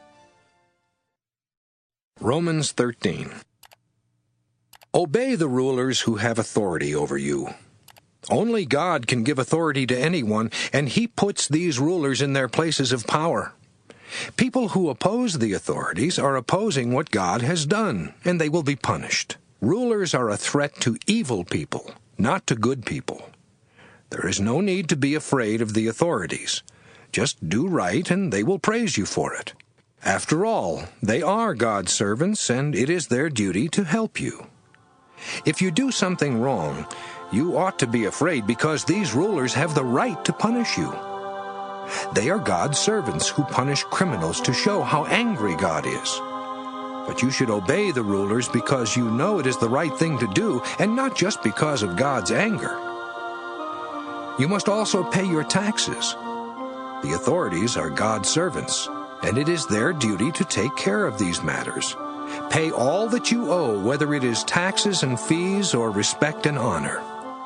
[SPEAKER 1] Romans thirteen. Obey the rulers who have authority over you. Only God can give authority to anyone, and He puts these rulers in their places of power. People who oppose the authorities are opposing what God has done, and they will be punished. Rulers are a threat to evil people, not to good people. There is no need to be afraid of the authorities. Just do right, and they will praise you for it. After all, they are God's servants, and it is their duty to help you. If you do something wrong, you ought to be afraid because these rulers have the right to punish you. They are God's servants who punish criminals to show how angry God is. But you should obey the rulers because you know it is the right thing to do, and not just because of God's anger. You must also pay your taxes. The authorities are God's servants, and it is their duty to take care of these matters. Pay all that you owe, whether it is taxes and fees or respect and honor.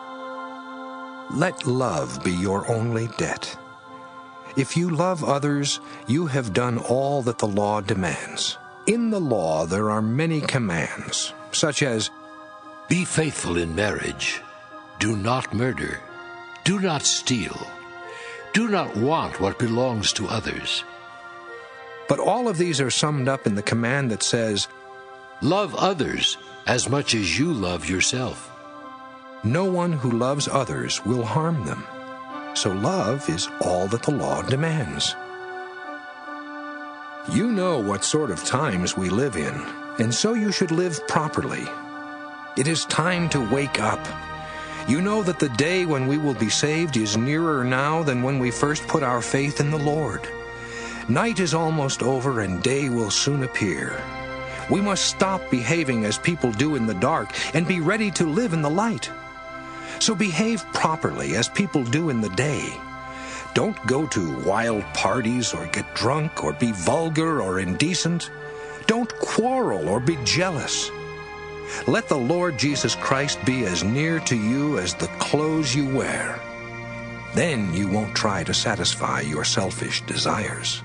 [SPEAKER 1] Let love be your only debt. If you love others, you have done all that the law demands. In the law there are many commands, such as,
[SPEAKER 2] be faithful in marriage, do not murder, do not steal, do not want what belongs to others.
[SPEAKER 1] But all of these are summed up in the command that says,
[SPEAKER 2] love others as much as you love yourself.
[SPEAKER 1] No one who loves others will harm them. So love is all that the law demands. You know what sort of times we live in, and so you should live properly. It is time to wake up. You know that the day when we will be saved is nearer now than when we first put our faith in the Lord. Night is almost over and day will soon appear. We must stop behaving as people do in the dark and be ready to live in the light. So behave properly as people do in the day. Don't go to wild parties or get drunk or be vulgar or indecent. Don't quarrel or be jealous. Let the Lord Jesus Christ be as near to you as the clothes you wear. Then you won't try to satisfy your selfish desires.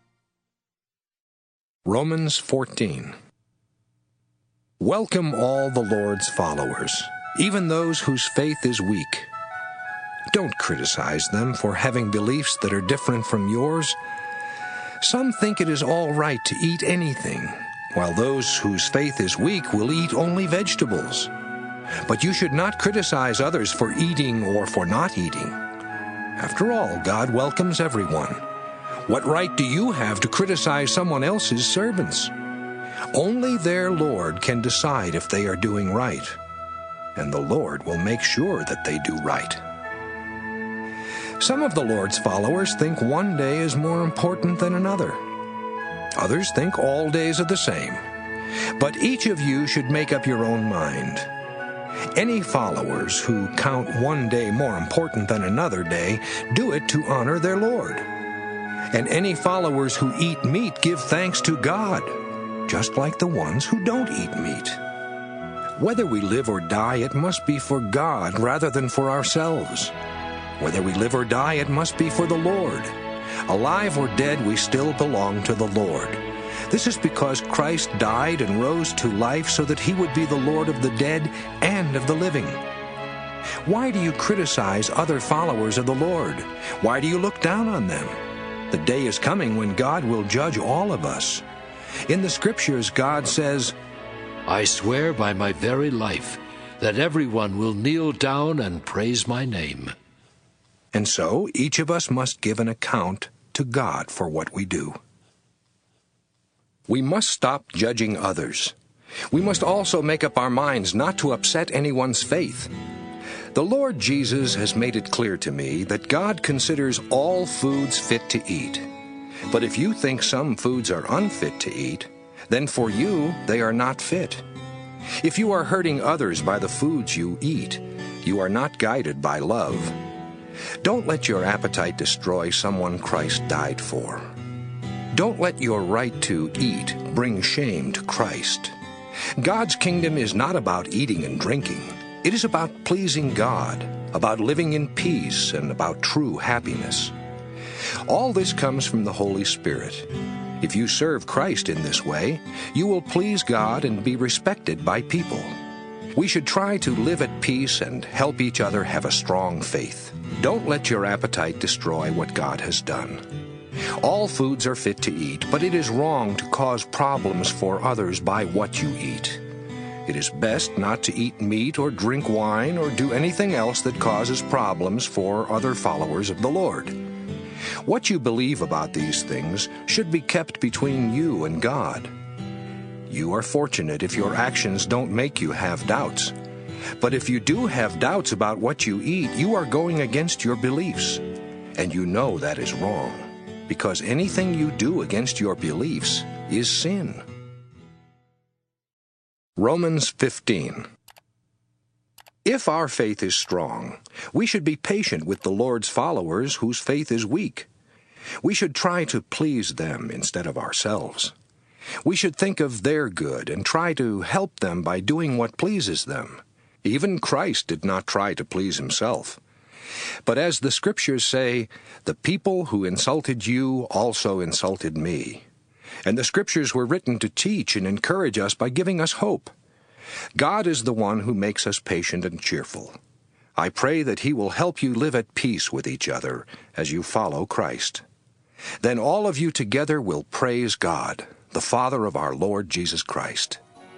[SPEAKER 1] Romans fourteen. Welcome all the Lord's followers, even those whose faith is weak. Don't criticize them for having beliefs that are different from yours. Some think it is all right to eat anything, while those whose faith is weak will eat only vegetables. But you should not criticize others for eating or for not eating. After all, God welcomes everyone. What right do you have to criticize someone else's servants? Only their Lord can decide if they are doing right, and the Lord will make sure that they do right. Some of the Lord's followers think one day is more important than another. Others think all days are the same. But each of you should make up your own mind. Any followers who count one day more important than another day do it to honor their Lord. And any followers who eat meat give thanks to God, just like the ones who don't eat meat. Whether we live or die, it must be for God rather than for ourselves. Whether we live or die, it must be for the Lord. Alive or dead, we still belong to the Lord. This is because Christ died and rose to life so that He would be the Lord of the dead and of the living. Why do you criticize other followers of the Lord? Why do you look down on them? The day is coming when God will judge all of us. In the Scriptures, God says,
[SPEAKER 2] I swear by my very life that everyone will kneel down and praise my name.
[SPEAKER 1] And so each of us must give an account to God for what we do. We must stop judging others. We must also make up our minds not to upset anyone's faith. The Lord Jesus has made it clear to me that God considers all foods fit to eat. But if you think some foods are unfit to eat, then for you they are not fit. If you are hurting others by the foods you eat, you are not guided by love. Don't let your appetite destroy someone Christ died for. Don't let your right to eat bring shame to Christ. God's kingdom is not about eating and drinking. It is about pleasing God, about living in peace, and about true happiness. All this comes from the Holy Spirit. If you serve Christ in this way, you will please God and be respected by people. We should try to live at peace and help each other have a strong faith. Don't let your appetite destroy what God has done. All foods are fit to eat, but it is wrong to cause problems for others by what you eat. It is best not to eat meat or drink wine or do anything else that causes problems for other followers of the Lord. What you believe about these things should be kept between you and God. You are fortunate if your actions don't make you have doubts. But if you do have doubts about what you eat, you are going against your beliefs. And you know that is wrong, because anything you do against your beliefs is sin. Romans fifteen. If our faith is strong, we should be patient with the Lord's followers whose faith is weak. We should try to please them instead of ourselves. We should think of their good and try to help them by doing what pleases them. Even Christ did not try to please himself. But as the Scriptures say, the people who insulted you also insulted me. And the Scriptures were written to teach and encourage us by giving us hope. God is the one who makes us patient and cheerful. I pray that he will help you live at peace with each other as you follow Christ. Then all of you together will praise God, the Father of our Lord Jesus Christ.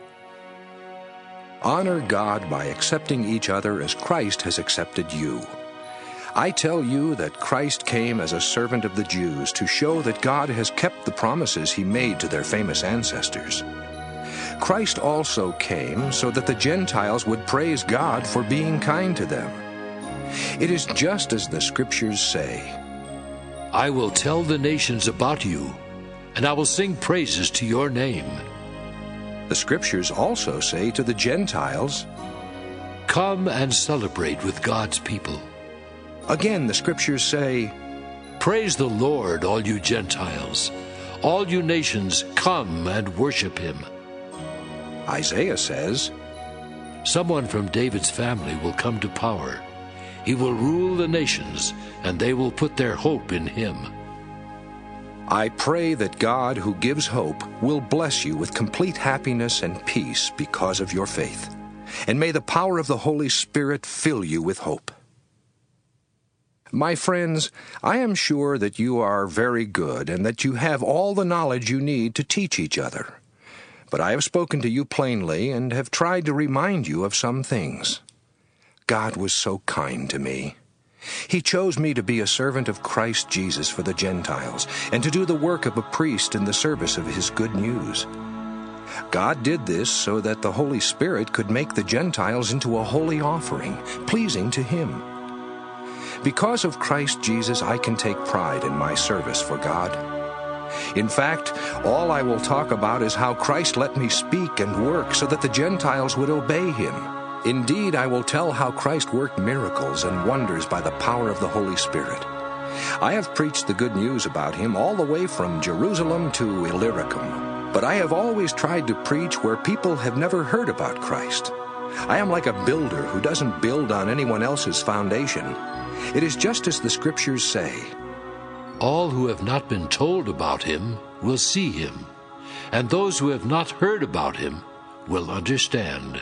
[SPEAKER 1] Honor God by accepting each other as Christ has accepted you. I tell you that Christ came as a servant of the Jews to show that God has kept the promises he made to their famous ancestors. Christ also came so that the Gentiles would praise God for being kind to them. It is just as the Scriptures say,
[SPEAKER 2] I will tell the nations about you, and I will sing praises to your name.
[SPEAKER 1] The Scriptures also say to the Gentiles,
[SPEAKER 2] Come and celebrate with God's people.
[SPEAKER 1] Again, the Scriptures say,
[SPEAKER 2] Praise the Lord, all you Gentiles. All you nations, come and worship him.
[SPEAKER 1] Isaiah says,
[SPEAKER 2] Someone from David's family will come to power. He will rule the nations, and they will put their hope in him.
[SPEAKER 1] I pray that God, who gives hope, will bless you with complete happiness and peace because of your faith. And may the power of the Holy Spirit fill you with hope. My friends, I am sure that you are very good and that you have all the knowledge you need to teach each other. But I have spoken to you plainly and have tried to remind you of some things. God was so kind to me. He chose me to be a servant of Christ Jesus for the Gentiles and to do the work of a priest in the service of his good news. God did this so that the Holy Spirit could make the Gentiles into a holy offering, pleasing to him. Because of Christ Jesus, I can take pride in my service for God. In fact, all I will talk about is how Christ let me speak and work so that the Gentiles would obey him. Indeed, I will tell how Christ worked miracles and wonders by the power of the Holy Spirit. I have preached the good news about him all the way from Jerusalem to Illyricum, but I have always tried to preach where people have never heard about Christ. I am like a builder who doesn't build on anyone else's foundation. It is just as the Scriptures say,
[SPEAKER 2] All who have not been told about him will see him, and those who have not heard about him will understand.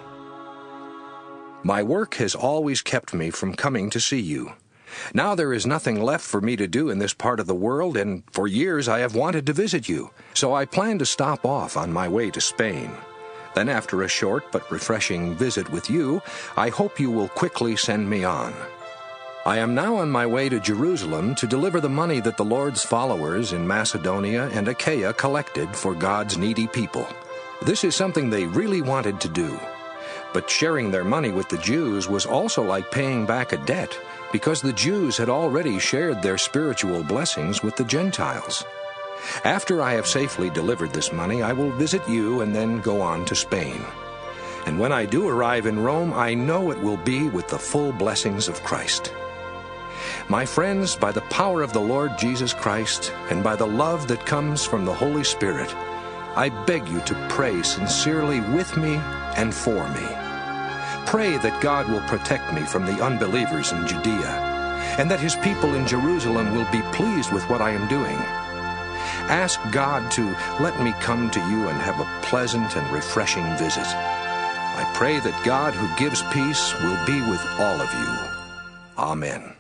[SPEAKER 1] My work has always kept me from coming to see you. Now there is nothing left for me to do in this part of the world, and for years I have wanted to visit you, so I plan to stop off on my way to Spain. Then after a short but refreshing visit with you, I hope you will quickly send me on. I am now on my way to Jerusalem to deliver the money that the Lord's followers in Macedonia and Achaia collected for God's needy people. This is something they really wanted to do. But sharing their money with the Jews was also like paying back a debt, because the Jews had already shared their spiritual blessings with the Gentiles. After I have safely delivered this money, I will visit you and then go on to Spain. And when I do arrive in Rome, I know it will be with the full blessings of Christ. My friends, by the power of the Lord Jesus Christ, and by the love that comes from the Holy Spirit, I beg you to pray sincerely with me and for me. Pray that God will protect me from the unbelievers in Judea, and that his people in Jerusalem will be pleased with what I am doing. Ask God to let me come to you and have a pleasant and refreshing visit. I pray that God who gives peace will be with all of you. Amen.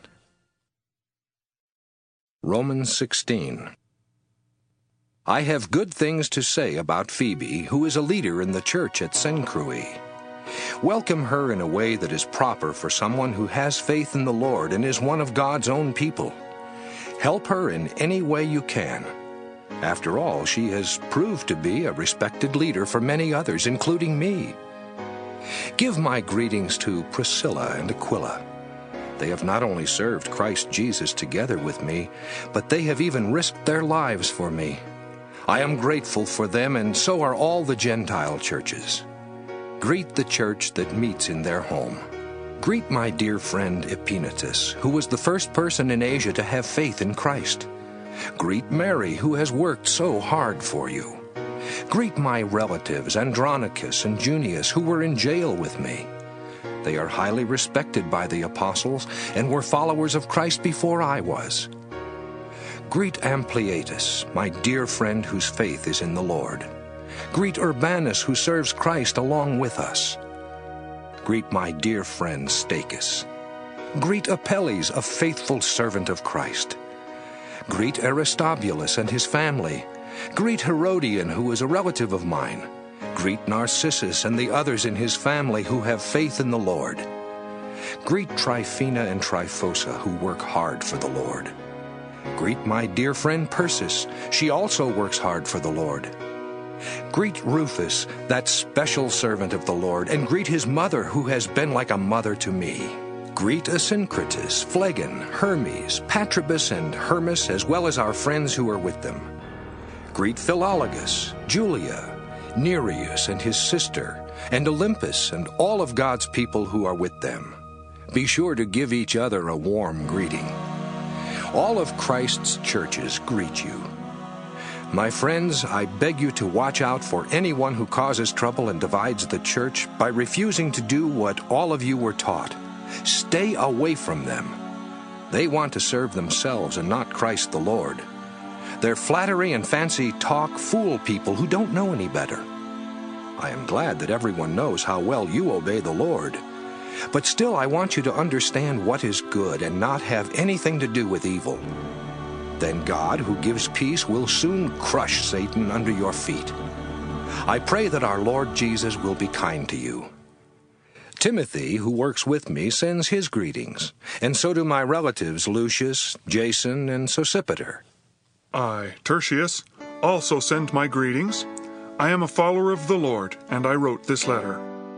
[SPEAKER 1] Romans sixteen. I have good things to say about Phoebe, who is a leader in the church at Cenchreae. Welcome her in a way that is proper for someone who has faith in the Lord and is one of God's own people. Help her in any way you can. After all, she has proved to be a respected leader for many others, including me. Give my greetings to Priscilla and Aquila. They have not only served Christ Jesus together with me, but they have even risked their lives for me. I am grateful for them, and so are all the Gentile churches. Greet the church that meets in their home. Greet my dear friend Epaenetus, who was the first person in Asia to have faith in Christ. Greet Mary, who has worked so hard for you. Greet my relatives Andronicus and Junius, who were in jail with me. They are highly respected by the apostles and were followers of Christ before I was. Greet Ampliatus, my dear friend whose faith is in the Lord. Greet Urbanus, who serves Christ along with us. Greet my dear friend Stachys. Greet Apelles, a faithful servant of Christ. Greet Aristobulus and his family. Greet Herodion, who is a relative of mine. Greet Narcissus and the others in his family who have faith in the Lord. Greet Tryphena and Tryphosa, who work hard for the Lord. Greet my dear friend Persis. She also works hard for the Lord. Greet Rufus, that special servant of the Lord, and greet his mother, who has been like a mother to me. Greet Asyncritus, Phlegon, Hermes, Patrobas, and Hermas, as well as our friends who are with them. Greet Philologus, Julia, Nereus and his sister, and Olympus, and all of God's people who are with them. Be sure to give each other a warm greeting. All of Christ's churches greet you. My friends, I beg you to watch out for anyone who causes trouble and divides the church by refusing to do what all of you were taught. Stay away from them. They want to serve themselves and not Christ the Lord. Their flattery and fancy talk fool people who don't know any better. I am glad that everyone knows how well you obey the Lord. But still, I want you to understand what is good and not have anything to do with evil. Then God, who gives peace, will soon crush Satan under your feet. I pray that our Lord Jesus will be kind to you. Timothy, who works with me, sends his greetings, and so do my relatives Lucius, Jason, and Sosipater.
[SPEAKER 3] I, Tertius, also send my greetings. I am a follower of the Lord, and I wrote this letter.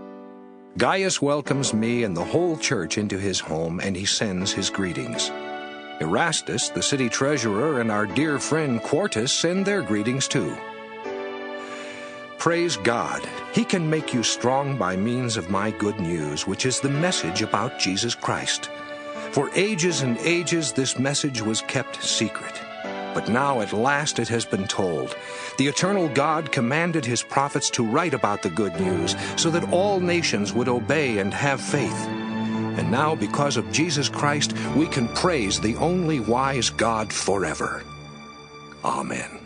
[SPEAKER 1] Gaius welcomes me and the whole church into his home, and he sends his greetings. Erastus, the city treasurer, and our dear friend Quartus send their greetings too. Praise God, he can make you strong by means of my good news, which is the message about Jesus Christ. For ages and ages this message was kept secret. But now at last it has been told. The eternal God commanded his prophets to write about the good news so that all nations would obey and have faith. And now, because of Jesus Christ, we can praise the only wise God forever. Amen.